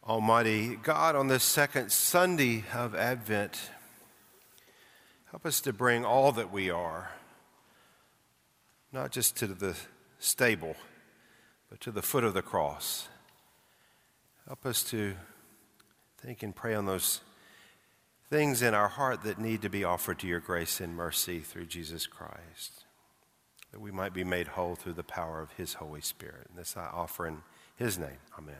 Almighty God, on this second Sunday of Advent, help us to bring all that we are, not just to the stable, but to the foot of the cross. Help us to think and pray on those things in our heart that need to be offered to your grace and mercy through Jesus Christ, that we might be made whole through the power of his Holy Spirit. And this I offer in his name. Amen.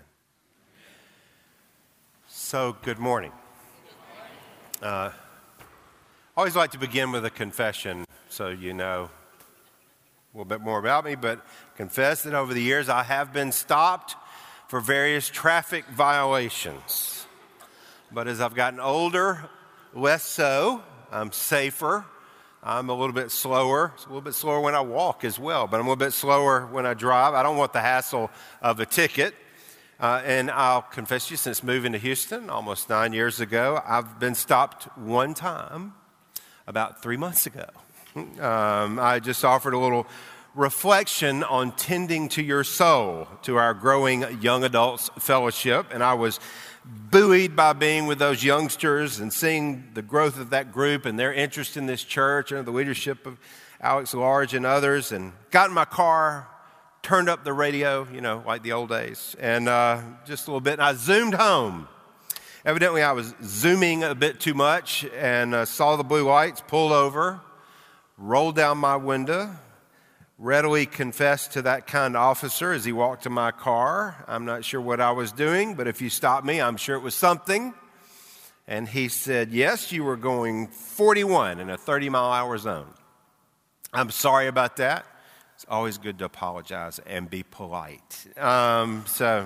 So, good morning. I always like to begin with a confession so you know a little bit more about me, but confess that over the years I have been stopped for various traffic violations. But as I've gotten older, less so. I'm safer. I'm a little bit slower. It's a little bit slower when I walk as well, but I'm a little bit slower when I drive. I don't want the hassle of a ticket. And I'll confess to you, since moving to Houston almost 9 years ago, I've been stopped one time about 3 months ago. I just offered a little reflection on tending to your soul to our growing young adults fellowship, and I was buoyed by being with those youngsters and seeing the growth of that group and their interest in this church under the leadership of Alex Large and others, and got in my car, turned up the radio, like the old days, and just a little bit, and I zoomed home. Evidently, I was zooming a bit too much and saw the blue lights, pulled over, rolled down my window, readily confessed to that kind officer as he walked to my car. I'm not sure what I was doing, but if you stopped me, I'm sure it was something. And he said, yes, you were going 41 in a 30-mile-an-hour zone. I'm sorry about that. It's always good to apologize and be polite. And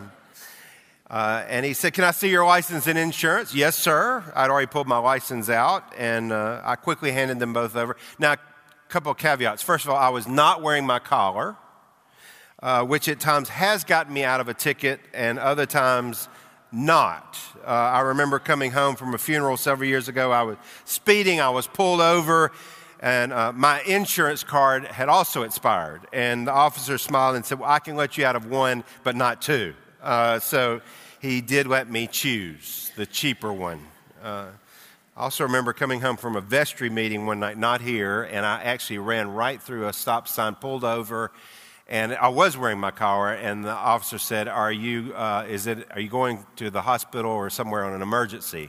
he said, can I see your license and insurance? Yes, sir. I'd already pulled my license out, and I quickly handed them both over. Now, a couple of caveats. First of all, I was not wearing my collar, which at times has gotten me out of a ticket and other times not. I remember coming home from a funeral several years ago. I was speeding. I was pulled over. And my insurance card had also expired. And the officer smiled and said, well, I can let you out of one, but not two. So he did let me choose the cheaper one. I also remember coming home from a vestry meeting one night, not here, and I actually ran right through a stop sign, pulled over, and I was wearing my collar, and the officer said, are you going to the hospital or somewhere on an emergency?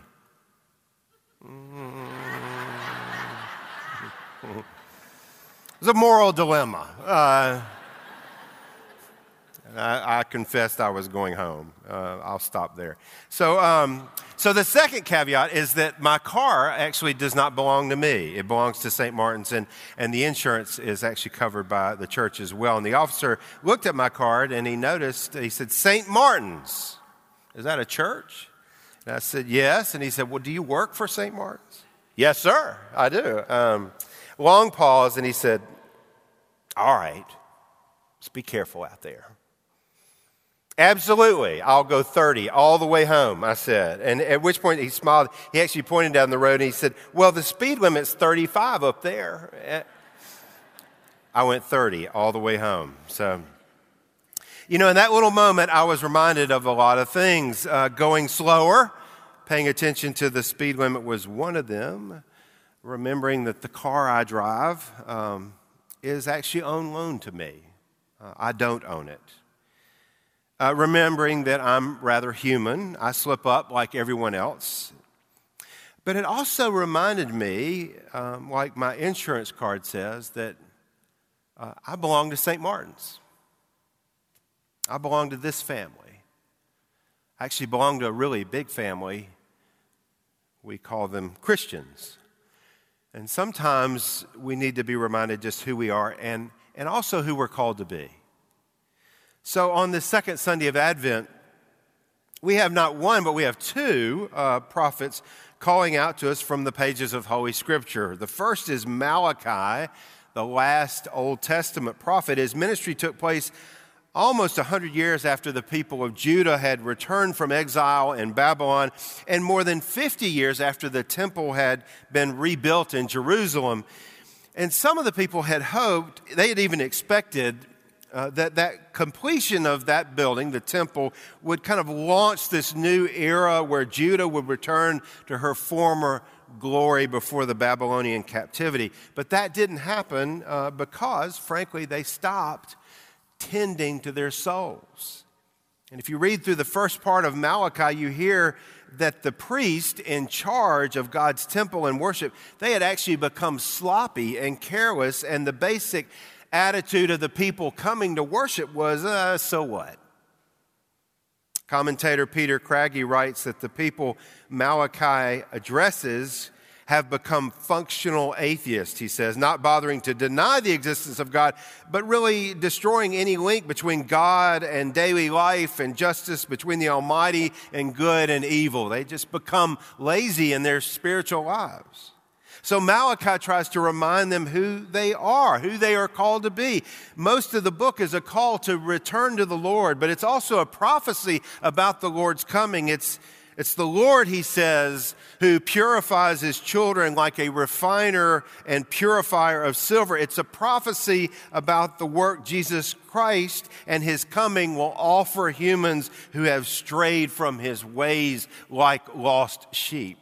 It was a moral dilemma. I confessed I was going home. I'll stop there. So the second caveat is that my car actually does not belong to me. It belongs to St. Martin's, and the insurance is actually covered by the church as well. And the officer looked at my card, and he said, St. Martin's, is that a church? And I said, yes. And he said, well, do you work for St. Martin's? Yes, sir, I do. Long pause, and he said, all right, just be careful out there. Absolutely, I'll go 30 all the way home, I said. And at which point he smiled. He actually pointed down the road, and he said, well, the speed limit's 35 up there. I went 30 all the way home. So, in that little moment, I was reminded of a lot of things. Going slower, paying attention to the speed limit was one of them. Remembering that the car I drive is actually on loan to me. I don't own it. Remembering that I'm rather human. I slip up like everyone else. But it also reminded me, like my insurance card says, that I belong to St. Martin's. I belong to this family. I actually belong to a really big family. We call them Christians. And sometimes we need to be reminded just who we are and also who we're called to be. So on this second Sunday of Advent, we have not one, but we have two prophets calling out to us from the pages of Holy Scripture. The first is Malachi, the last Old Testament prophet. His ministry took place almost 100 years after the people of Judah had returned from exile in Babylon, and more than 50 years after the temple had been rebuilt in Jerusalem. And some of the people had hoped, they had even expected that completion of that building, the temple, would kind of launch this new era where Judah would return to her former glory before the Babylonian captivity. But that didn't happen because, frankly, they stopped tending to their souls. And if you read through the first part of Malachi, you hear that the priest in charge of God's temple and worship, they had actually become sloppy and careless, and the basic attitude of the people coming to worship was, so what? Commentator Peter Craigie writes that the people Malachi addresses have become functional atheists, he says, not bothering to deny the existence of God, but really destroying any link between God and daily life and justice, between the Almighty and good and evil. They just become lazy in their spiritual lives. So Malachi tries to remind them who they are called to be. Most of the book is a call to return to the Lord, but it's also a prophecy about the Lord's coming. It's the Lord, he says, who purifies his children like a refiner and purifier of silver. It's a prophecy about the work Jesus Christ and his coming will offer humans who have strayed from his ways like lost sheep.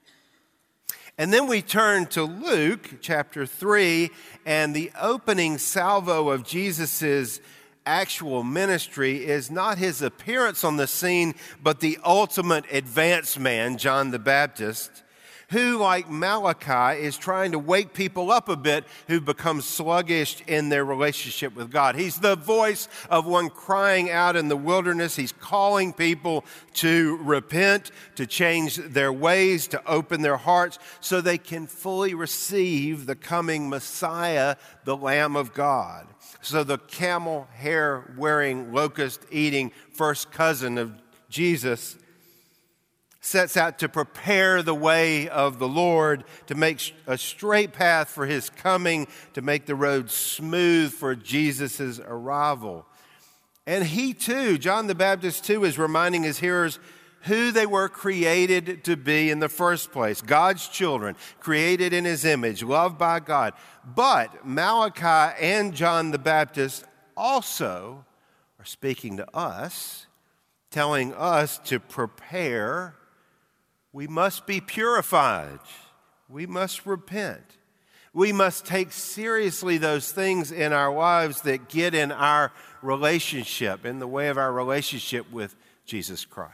And then we turn to Luke chapter 3, and the opening salvo of Jesus' actual ministry is not his appearance on the scene, but the ultimate advance man, John the Baptist, who, like Malachi, is trying to wake people up a bit who've become sluggish in their relationship with God. He's the voice of one crying out in the wilderness. He's calling people to repent, to change their ways, to open their hearts so they can fully receive the coming Messiah, the Lamb of God. So the camel hair wearing, locust eating first cousin of Jesus sets out to prepare the way of the Lord, to make a straight path for his coming, to make the road smooth for Jesus' arrival. And he too, John the Baptist too, is reminding his hearers who they were created to be in the first place. God's children, created in his image, loved by God. But Malachi and John the Baptist also are speaking to us, telling us to prepare. We must be purified. We must repent. We must take seriously those things in our lives that get in our relationship, in the way of our relationship with Jesus Christ.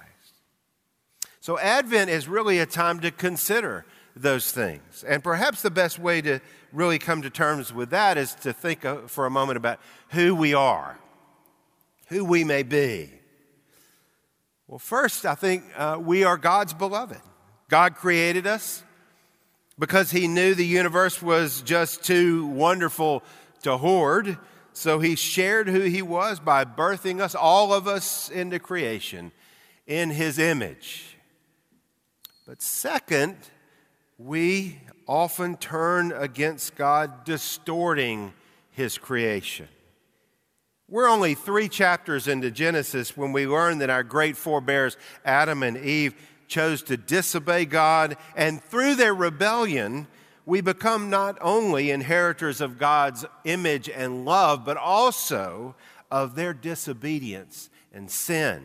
So Advent is really a time to consider those things. And perhaps the best way to really come to terms with that is to think for a moment about who we are, who we may be. Well, first, I think we are God's beloved. God created us because he knew the universe was just too wonderful to hoard. So he shared who he was by birthing us, all of us, into creation in his image. But second, we often turn against God, distorting his creation. We're only 3 chapters into Genesis when we learn that our great forebears, Adam and Eve, chose to disobey God, and through their rebellion, we become not only inheritors of God's image and love, but also of their disobedience and sin.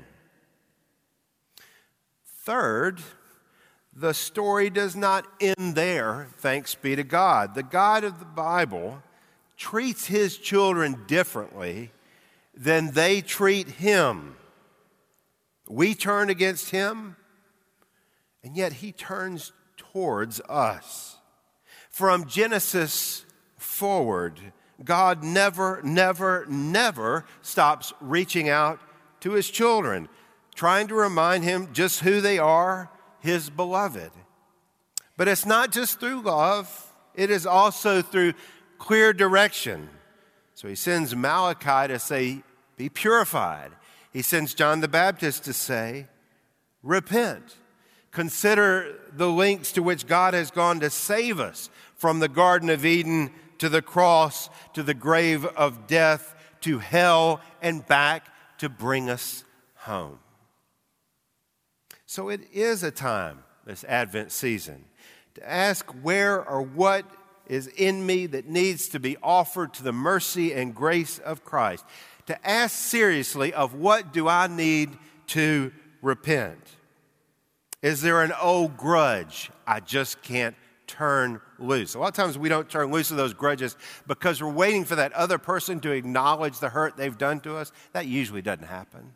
Third, the story does not end there, thanks be to God. The God of the Bible treats his children differently than they treat him. We turn against him, and yet he turns towards us. From Genesis forward, God never stops reaching out to his children, trying to remind him just who they are, his beloved. But it's not just through love, it is also through clear direction. So he sends Malachi to say, be purified. He sends John the Baptist to say, repent. Consider the lengths to which God has gone to save us, from the Garden of Eden to the cross, to the grave of death, to hell, and back to bring us home. So it is a time, this Advent season, to ask where or what is in me that needs to be offered to the mercy and grace of Christ. to ask seriously of what do I need to repent? Is there an old grudge I just can't turn loose? A lot of times we don't turn loose of those grudges because we're waiting for that other person to acknowledge the hurt they've done to us. That usually doesn't happen.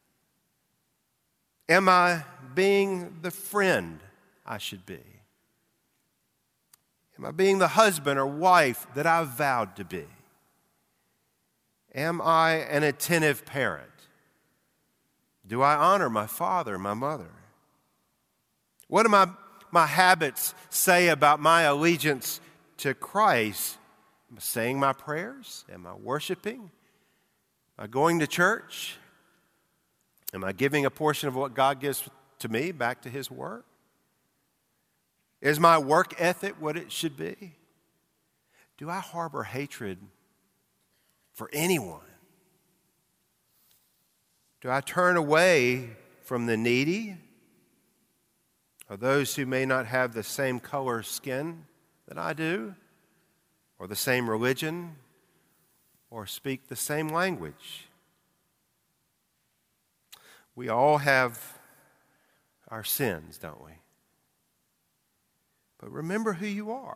Am I being the friend I should be? Am I being the husband or wife that I've vowed to be? Am I an attentive parent? Do I honor my father, my mother? What do my habits say about my allegiance to Christ? Am I saying my prayers? Am I worshiping? Am I going to church? Am I giving a portion of what God gives to me back to His work? Is my work ethic what it should be? Do I harbor hatred for anyone? Do I turn away from the needy or those who may not have the same color skin that I do, or the same religion, or speak the same language? We all have our sins, don't we? But remember who you are.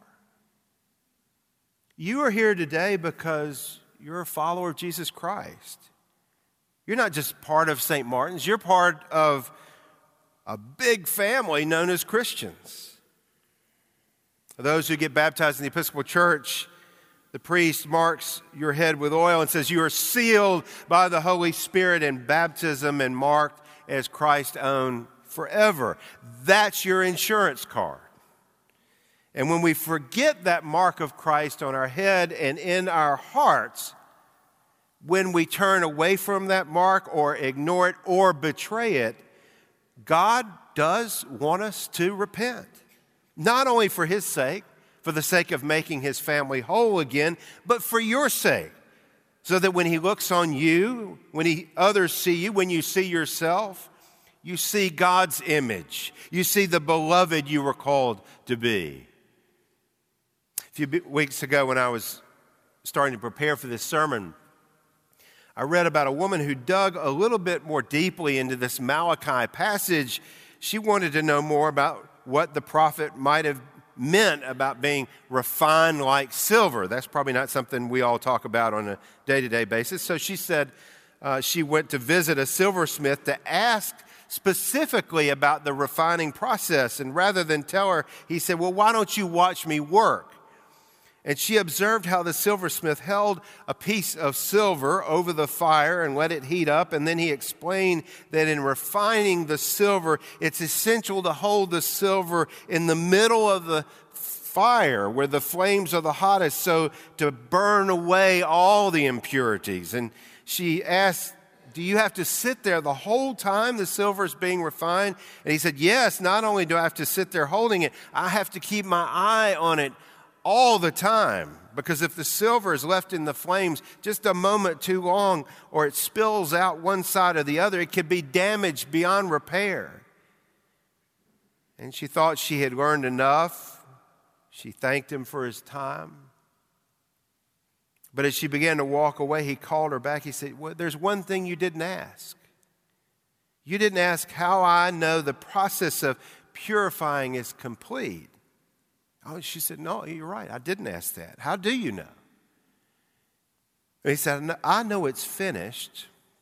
You are here today because you're a follower of Jesus Christ. You're not just part of St. Martin's, you're part of a big family known as Christians. Those who get baptized in the Episcopal Church, the priest marks your head with oil and says, you are sealed by the Holy Spirit in baptism and marked as Christ's own forever. That's your insurance card. And when we forget that mark of Christ on our head and in our hearts, when we turn away from that mark or ignore it or betray it, God does want us to repent. Not only for His sake, for the sake of making His family whole again, but for your sake. So that when He looks on you, when others see you, when you see yourself, you see God's image. You see the beloved you were called to be. A few weeks ago when I was starting to prepare for this sermon, I read about a woman who dug a little bit more deeply into this Malachi passage. She wanted to know more about what the prophet might have meant about being refined like silver. That's probably not something we all talk about on a day-to-day basis. So she said she went to visit a silversmith to ask specifically about the refining process. And rather than tell her, he said, well, why don't you watch me work? And she observed how the silversmith held a piece of silver over the fire and let it heat up. And then he explained that in refining the silver, it's essential to hold the silver in the middle of the fire where the flames are the hottest, so to burn away all the impurities. And she asked, do you have to sit there the whole time the silver is being refined? And he said, yes, not only do I have to sit there holding it, I have to keep my eye on it all the time, because if the silver is left in the flames just a moment too long or it spills out one side or the other, it could be damaged beyond repair. And she thought she had learned enough. She thanked him for his time. But as she began to walk away, he called her back. He said, well, there's one thing you didn't ask. You didn't ask how I know the process of purifying is complete. Oh, she said, no, you're right. I didn't ask that. How do you know? And he said, I know it's finished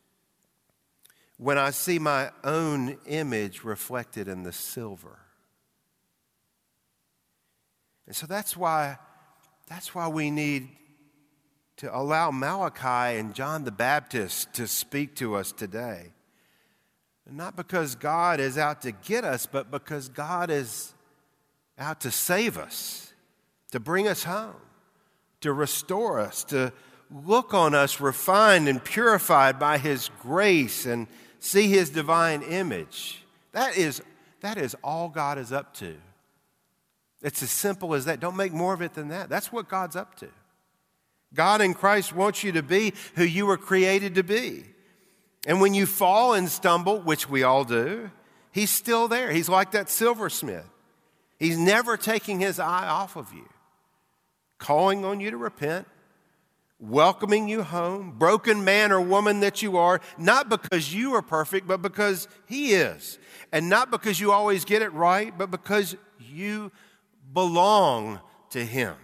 when I see my own image reflected in the silver. And so that's why we need to allow Malachi and John the Baptist to speak to us today. Not because God is out to get us, but because God is out to save us, to bring us home, to restore us, to look on us refined and purified by His grace and see His divine image. That is all God is up to. It's as simple as that. Don't make more of it than that. That's what God's up to. God in Christ wants you to be who you were created to be. And when you fall and stumble, which we all do, He's still there. He's like that silversmith. He's never taking His eye off of you, calling on you to repent, welcoming you home, broken man or woman that you are, not because you are perfect, but because He is. And not because you always get it right, but because you belong to Him.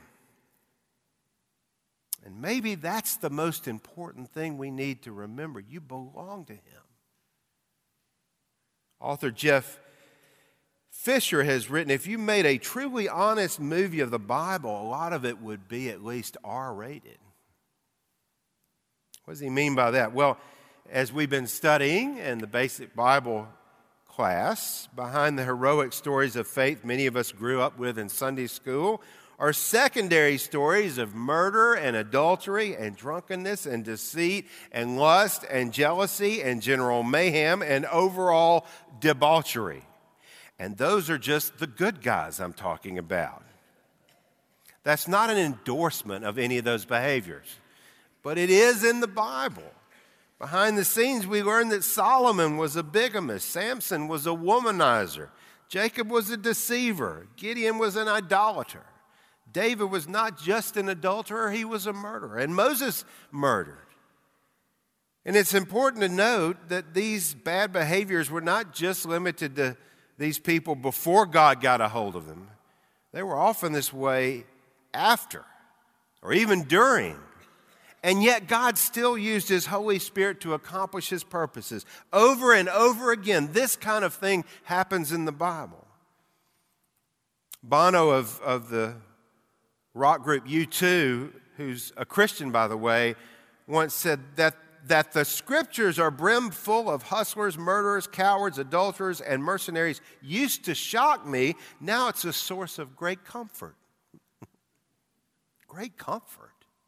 And maybe that's the most important thing we need to remember. You belong to Him. Author Jeff Fisher has written, if you made a truly honest movie of the Bible, a lot of it would be at least R-rated. What does he mean by that? Well, as we've been studying in the basic Bible class, behind the heroic stories of faith many of us grew up with in Sunday school are secondary stories of murder and adultery and drunkenness and deceit and lust and jealousy and general mayhem and overall debauchery. And those are just the good guys I'm talking about. That's not an endorsement of any of those behaviors, but it is in the Bible. Behind the scenes, we learn that Solomon was a bigamist, Samson was a womanizer, Jacob was a deceiver, Gideon was an idolater, David was not just an adulterer, he was a murderer, and Moses murdered. And it's important to note that these bad behaviors were not just limited to these people before God got a hold of them. They were often this way after or even during. And yet God still used His Holy Spirit to accomplish His purposes. Over and over again, this kind of thing happens in the Bible. Bono of the rock group U2, who's a Christian, by the way, once said that the Scriptures are brimful of hustlers, murderers, cowards, adulterers, and mercenaries used to shock me. Now it's a source of great comfort. Great comfort.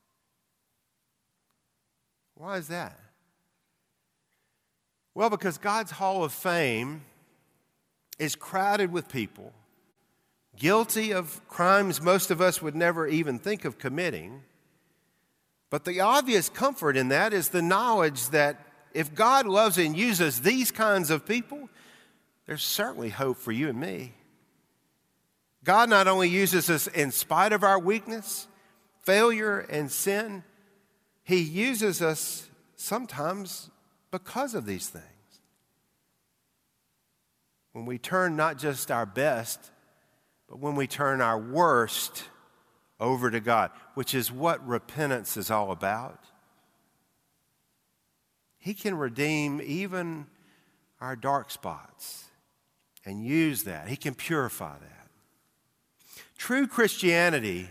Why is that? Well, because God's Hall of Fame is crowded with people guilty of crimes most of us would never even think of committing. But the obvious comfort in that is the knowledge that if God loves and uses these kinds of people, there's certainly hope for you and me. God not only uses us in spite of our weakness, failure, and sin, He uses us sometimes because of these things. When we turn not just our best, but when we turn our worst over to God, which is what repentance is all about. He can redeem even our dark spots and use that. He can purify that. True Christianity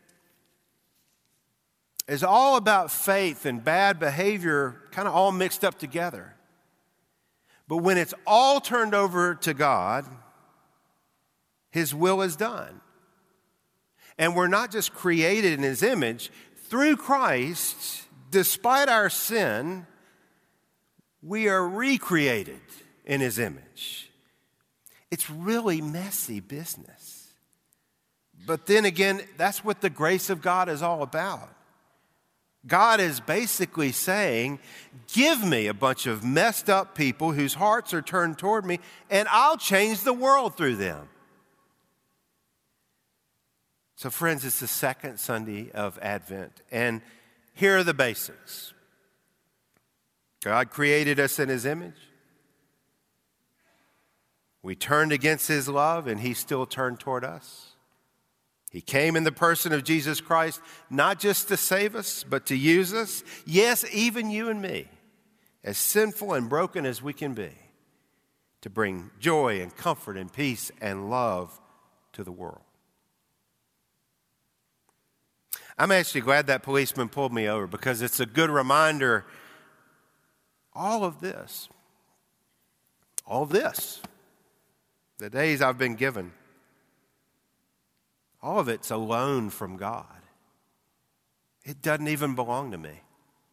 is all about faith and bad behavior kind of all mixed up together. But when it's all turned over to God, His will is done. And we're not just created in His image. Through Christ, despite our sin, we are recreated in His image. It's really messy business. But then again, that's what the grace of God is all about. God is basically saying, give me a bunch of messed up people whose hearts are turned toward me, and I'll change the world through them. So friends, it's the second Sunday of Advent, and here are the basics. God created us in His image. We turned against His love, and He still turned toward us. He came in the person of Jesus Christ, not just to save us, but to use us. Yes, even you and me, as sinful and broken as we can be, to bring joy and comfort and peace and love to the world. I'm actually glad that policeman pulled me over because it's a good reminder, all of this, the days I've been given, all of it's a loan from God. It doesn't even belong to me.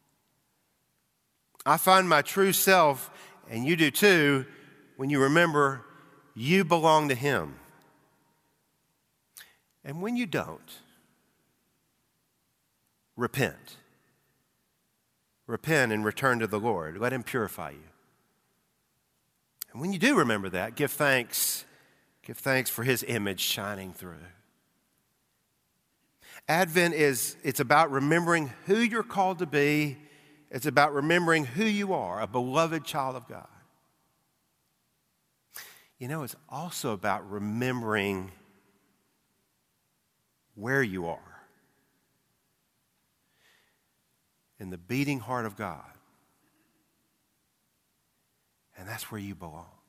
I find my true self, and you do too, when you remember you belong to Him. And when you don't, repent. Repent and return to the Lord. Let Him purify you. And when you do remember that, give thanks. Give thanks for His image shining through. Advent it's about remembering who you're called to be. It's about remembering who you are, a beloved child of God. You know, it's also about remembering where you are in the beating heart of God. And that's where you belong.